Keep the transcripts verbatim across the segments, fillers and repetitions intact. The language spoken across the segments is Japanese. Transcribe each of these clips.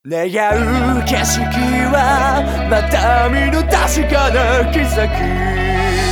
願う景色はまた見ぬ確かな奇跡。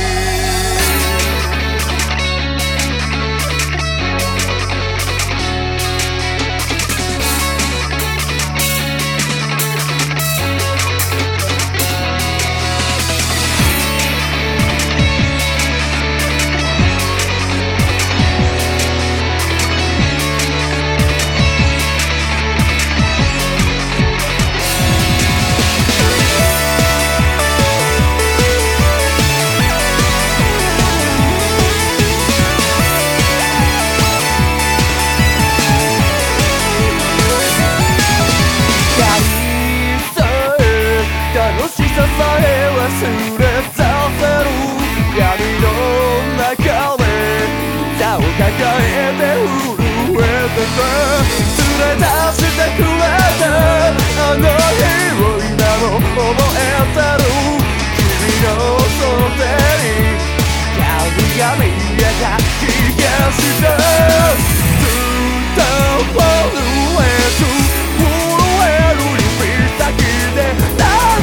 楽しささえ忘れさせる闇の中で歌を抱えて震えてて連れ出してくれたあの日を今も覚えてる君の袖に影が見えた気がしてずっと震える震える指先で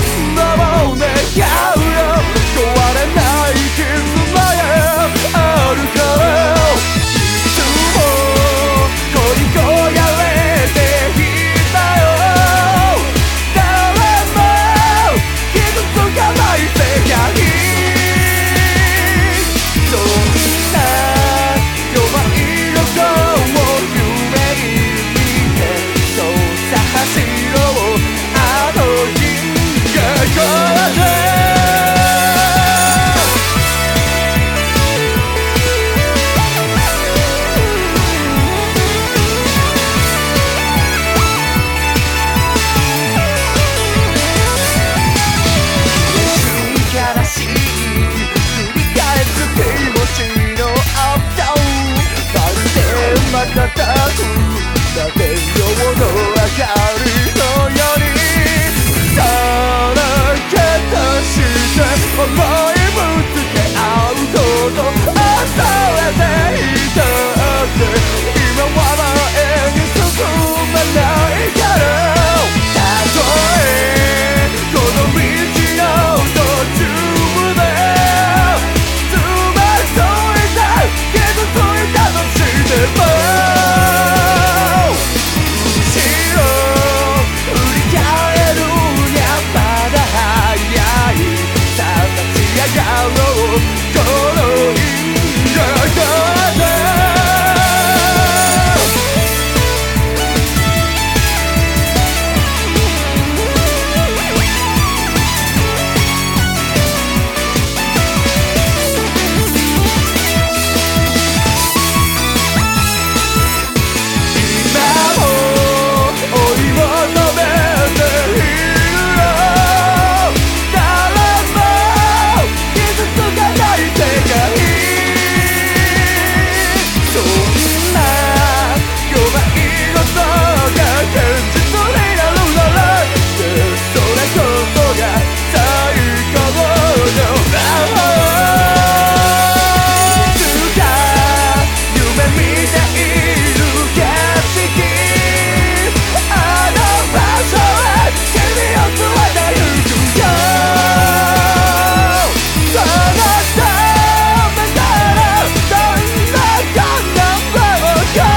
瞬く立てようの明かりのようにさらけ出して思いぶつけ合うこと恐れていたって今は前に進めないからたとえこの道の途中でつまずいた傷ついたとしても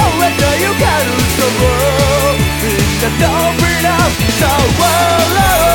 Don't bring up the world.